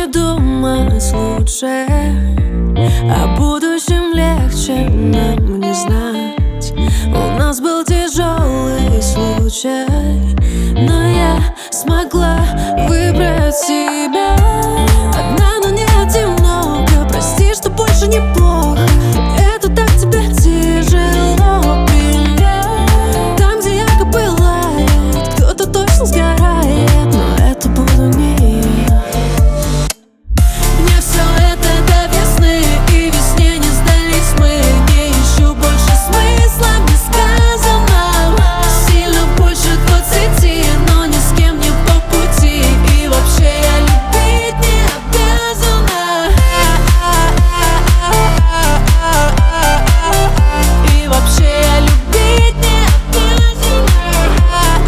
не думать лучше. О будущем легче нам не знать. У нас был тяжелый случай, но я смогла выбрать себя. Одна, но не одиноко. Прости, что больше неплохо. Это так тебя тяжело принять. Там, где ярко пылает, кто-то точно сгорает, но это буду не я. Мне все это до весны, и весне не сдались мы. Не ищу больше смысла в несказанном. Сильно больше 20, но ни с кем не по пути. И вообще я любить не обязана. И вообще я любить не обязана.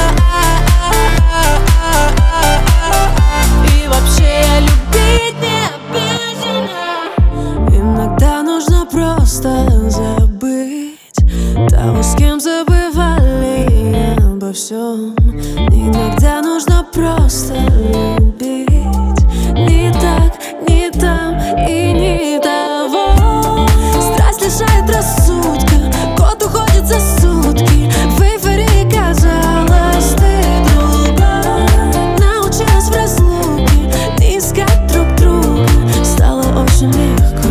И вообще я любить не обязана. Иногда нужно просто забыть того, с кем забывали обо всем. Иногда нужно просто любить. Не так, не там и не того. Страсть лишает рассудка, год уходит за сутки. В эйфории казалось, ты другая. Научилась в разлуке не искать друг друга. Стало очень легко.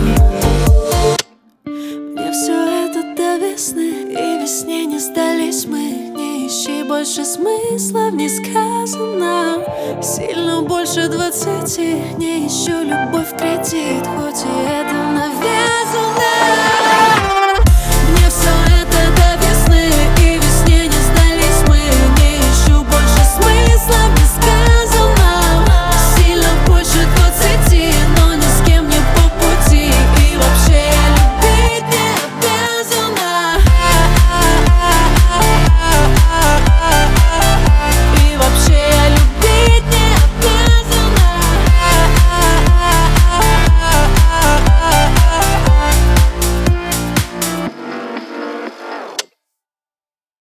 Мне все это до весны, и весне не сдались мы. Не ищи больше смысла в несказанном. Сильно больше 20, не ищу любовь в кредит, хоть и это, наверное,